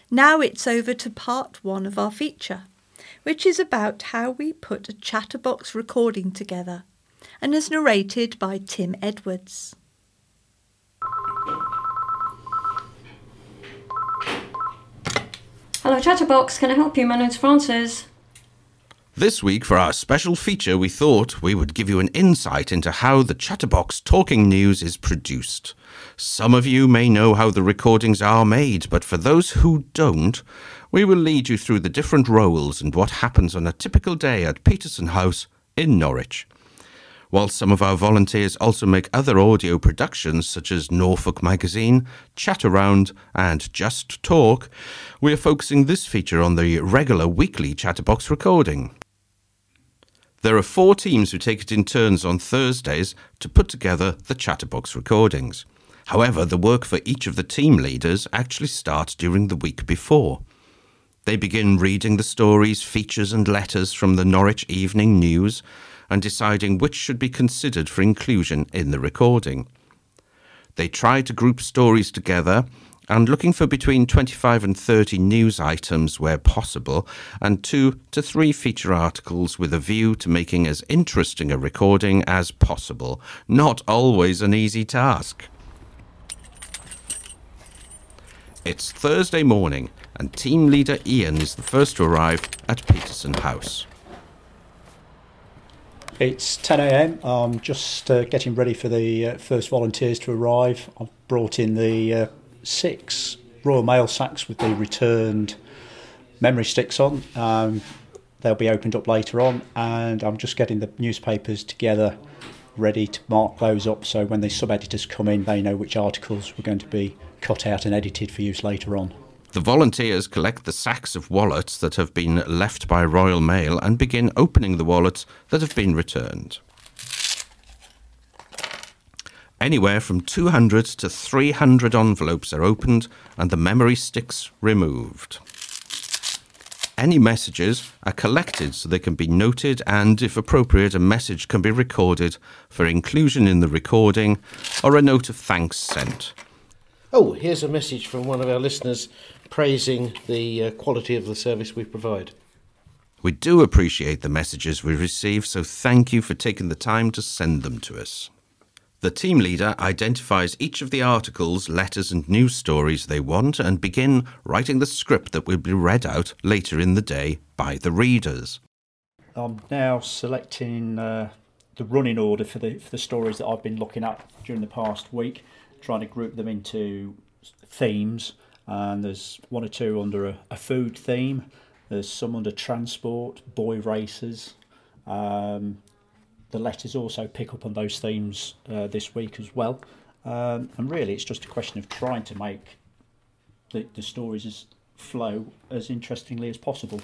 Now it's over to part 1 of our feature, which is about how we put a Chatterbox recording together, and is narrated by Tim Edwards. Hello Chatterbox, can I help you? My name's Frances. This week, for our special feature, we thought we would give you an insight into how the Chatterbox Talking News is produced. Some of you may know how the recordings are made, but for those who don't, we will lead you through the different roles and what happens on a typical day at Peterson House in Norwich. While some of our volunteers also make other audio productions such as Norfolk Magazine, Chat Around and Just Talk, we are focusing this feature on the regular weekly Chatterbox recording. There are 4 teams who take it in turns on Thursdays to put together the Chatterbox recordings. However, the work for each of the team leaders actually starts during the week before. They begin reading the stories, features and letters from the Norwich Evening News and deciding which should be considered for inclusion in the recording. They try to group stories together and looking for between 25 and 30 news items where possible and 2 to 3 feature articles with a view to making as interesting a recording as possible. Not always an easy task. It's Thursday morning and team leader Ian is the first to arrive at Peterson House. It's 10 a.m. I'm just getting ready for the first volunteers to arrive. I've brought in the 6 Royal Mail sacks with the returned memory sticks on. They'll be opened up later on, and I'm just getting the newspapers together, ready to mark those up so when the sub-editors come in, they know which articles were going to be cut out and edited for use later on. The volunteers collect the sacks of wallets that have been left by Royal Mail and begin opening the wallets that have been returned. Anywhere from 200 to 300 envelopes are opened and the memory sticks removed. Any messages are collected so they can be noted and, if appropriate, a message can be recorded for inclusion in the recording or a note of thanks sent. Oh, here's a message from one of our listeners praising the quality of the service we provide. We do appreciate the messages we receive, so thank you for taking the time to send them to us. The team leader identifies each of the articles, letters and news stories they want and begin writing the script that will be read out later in the day by the readers. I'm now selecting the running order for the stories that I've been looking at during the past week, trying to group them into themes, and there's 1 or 2 under a food theme, there's some under transport, boy races. The letters also pick up on those themes this week as well, and really it's just a question of trying to make the stories flow as interestingly as possible.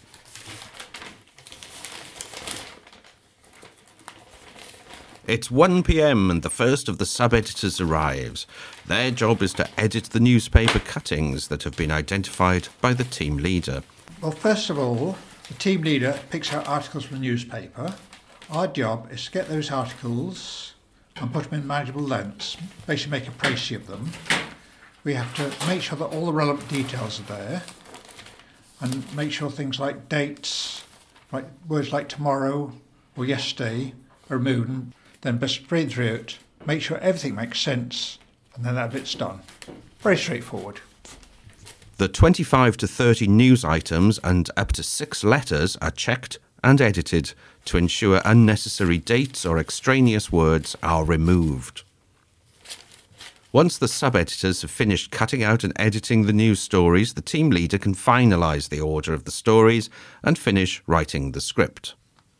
It's 1 p.m. and the first of the sub-editors arrives. Their job is to edit the newspaper cuttings that have been identified by the team leader. Well, first of all, the team leader picks out articles from the newspaper. Our job is to get those articles and put them in manageable lengths, basically make a précis of them. We have to make sure that all the relevant details are there and make sure things like dates, like words like tomorrow or yesterday are removed. Then just read through it, make sure everything makes sense, and then that bit's done. Very straightforward. The 25 to 30 news items and up to 6 letters are checked and edited to ensure unnecessary dates or extraneous words are removed. Once the sub-editors have finished cutting out and editing the news stories, the team leader can finalise the order of the stories and finish writing the script.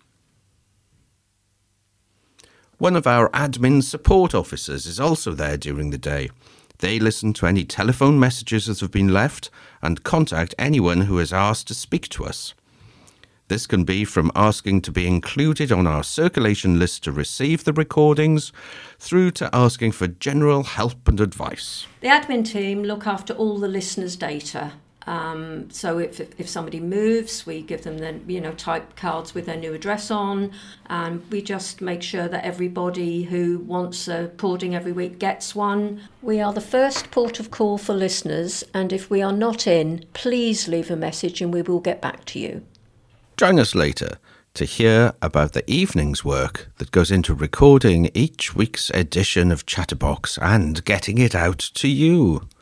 One of our admin support officers is also there during the day. They listen to any telephone messages that have been left and contact anyone who has asked to speak to us. This can be from asking to be included on our circulation list to receive the recordings, through to asking for general help and advice. The admin team look after all the listeners' data. So if somebody moves, we give them type cards with their new address on, and we just make sure that everybody who wants a porting every week gets one. We are the first port of call for listeners, and if we are not in, please leave a message and we will get back to you. Join us later to hear about the evening's work that goes into recording each week's edition of Chatterbox and getting it out to you.